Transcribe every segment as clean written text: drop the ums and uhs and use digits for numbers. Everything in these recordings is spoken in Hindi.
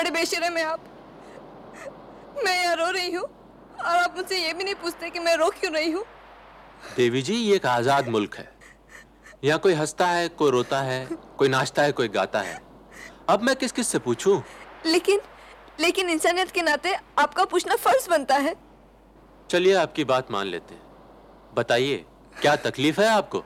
बड़े बेशरम हैं आप। मैं यहाँ रो रही हूँ और आप मुझसे ये भी नहीं पूछते कि मैं रो क्यों रही हूँ। देवी जी, ये एक आजाद मुल्क है। यहाँ कोई हंसता है, कोई रोता है, कोई नाचता है, कोई गाता है। अब मैं किस किस से पूछूं? लेकिन इंसानियत के नाते आपका पूछना फर्ज बनता है। चलिए, आपकी बात मान लेते हैं। बताइए, क्या तकलीफ है आपको?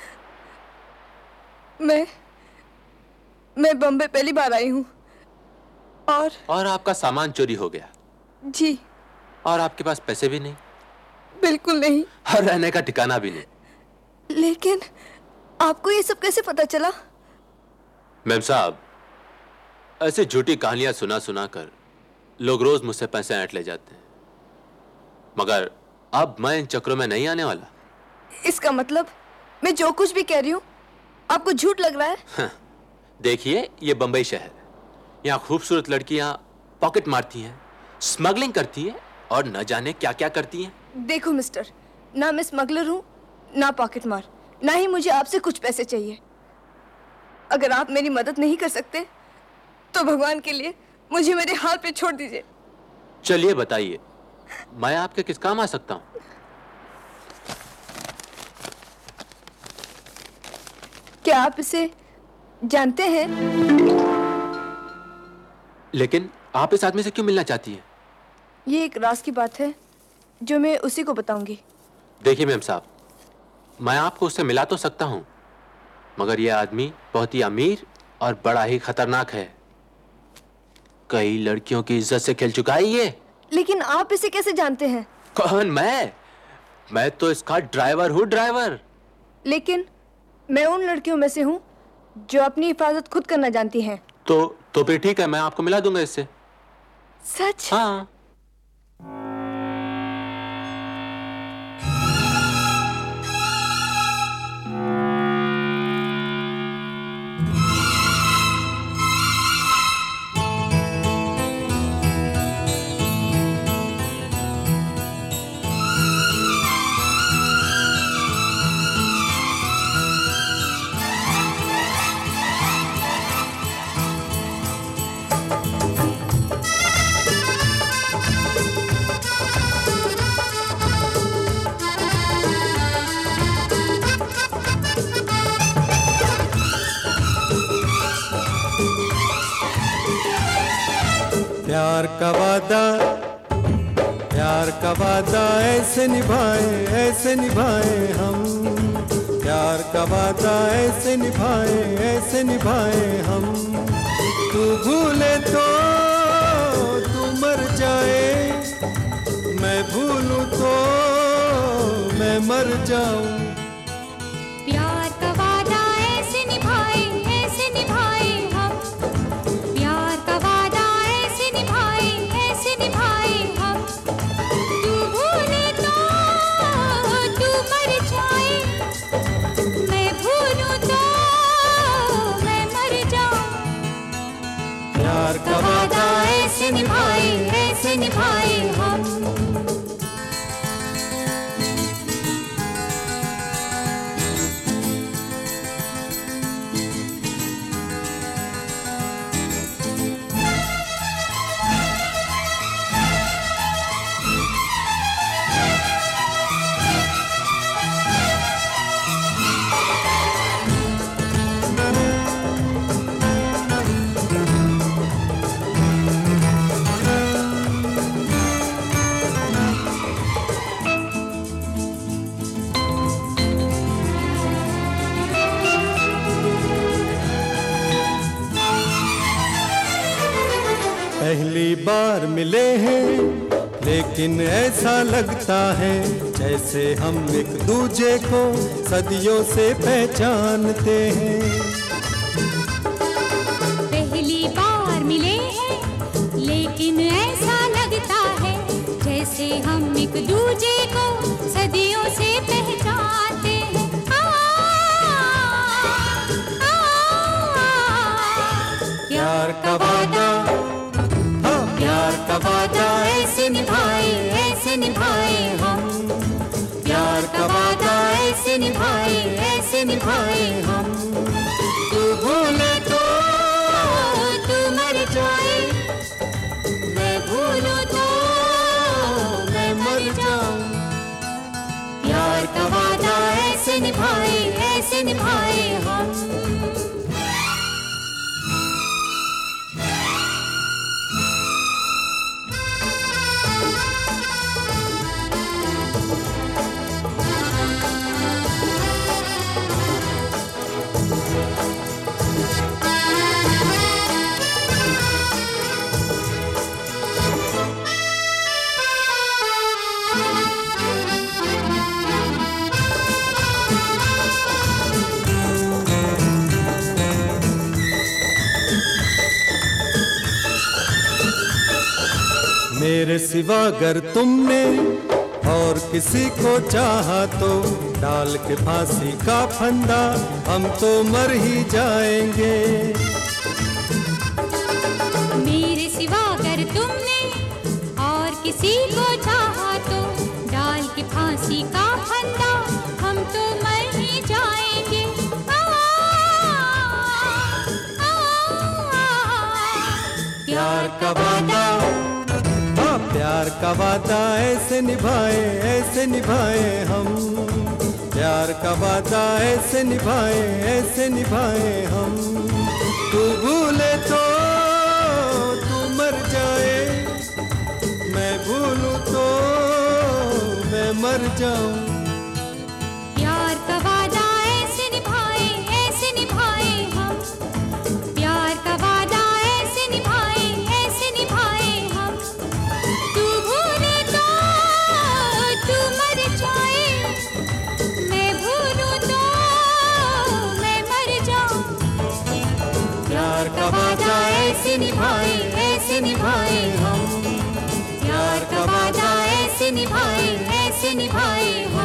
मैं बम्बई पहली बार आई हूँ और आपका सामान चोरी हो गया? जी। और आपके पास पैसे भी नहीं? बिल्कुल नहीं। और रहने का ठिकाना भी नहीं। लेकिन आपको ये सब कैसे पता चला? मैम साहब, ऐसे झूठी कहानियां सुना कर लोग रोज मुझसे पैसे ऐंठ ले जाते हैं, मगर अब मैं इन चक्रों में नहीं आने वाला। इसका मतलब मैं जो कुछ भी कह रही हूँ आपको झूठ लग रहा है? हाँ, देखिए, ये बंबई शहर, यहाँ खूबसूरत लड़कियां पॉकेट मारती हैं, स्मगलिंग करती हैं और न जाने क्या क्या करती हैं। देखो मिस्टर, ना मैं स्मगलर हूँ ना पॉकेट मार, ना ही मुझे आपसे कुछ पैसे चाहिए। अगर आप मेरी मदद नहीं कर सकते तो भगवान के लिए मुझे मेरे हाल पे छोड़ दीजिए। चलिए बताइए, मैं आपके किस काम आ सकता हूँ? क्या आप इसे जानते हैं? लेकिन आप इस आदमी से क्यों मिलना चाहती हैं? ये एक राज की बात है जो मैं उसी को बताऊंगी। देखिए मैम साहब, मैं आपको उससे मिला तो सकता हूँ, मगर यह आदमी बहुत ही अमीर और बड़ा ही खतरनाक है। कई लड़कियों की इज्जत से खेल चुका है ये। लेकिन आप इसे कैसे जानते हैं? कौन? मैं तो इसका ड्राइवर हूँ, ड्राइवर। लेकिन मैं उन लड़कियों में से हूँ जो अपनी हिफाजत खुद करना जानती हैं। तो फिर ठीक है, मैं आपको मिला दूंगा इससे। सच? हाँ। प्यार का वादा ऐसे निभाए हम। प्यार का वादा ऐसे निभाए हम। तू भूले तो तू मर जाए, मैं भूलूं तो मैं मर जाऊं। प्यार का वादा ऐसे निभाए हम। प्यार का वादा ऐसे निभाए हम। तू भूले तो तू मर जाए, मैं भूलूं तो मैं मर जाऊं। प्यार का वादा ऐसे निभाए हम। पहली बार मिले हैं, लेकिन ऐसा लगता है जैसे हम एक दूजे को सदियों से पहचानते हैं। पहली बार मिले हैं, लेकिन ऐसा लगता है जैसे हम एक दूजे को सदियों से पहचानते हैं। प्यार का वादा, प्यार का वादा ऐसे निभाए हम। प्यार का वादा ऐसे निभाए हम। तू भूले तो तू मर जाए, मेरे सिवा अगर तुमने और किसी को चाहा तो डाल के फांसी का फंदा हम तो मर ही जाएंगे। मेरे सिवा अगर तुमने और किसी को चाहा तो डाल के फांसी का फंदा हम तो मर ही जाएंगे। प्यार का वादा, हाँ प्यार का वादा ऐसे निभाए हम। प्यार का वादा ऐसे निभाए हम। तू भूले तो तू मर जाए, मैं भूलूं तो मैं मर जाऊं। प्यार का वादा ऐसे निभाए हम। प्यार का वादा ऐसे निभाए हम। तू भूले तो तू मर जाए, मैं भूलूं तो मैं मर जाऊं। प्यार का वादा ऐसे निभाए हम। प्यार का वादा ऐसे निभाए हम।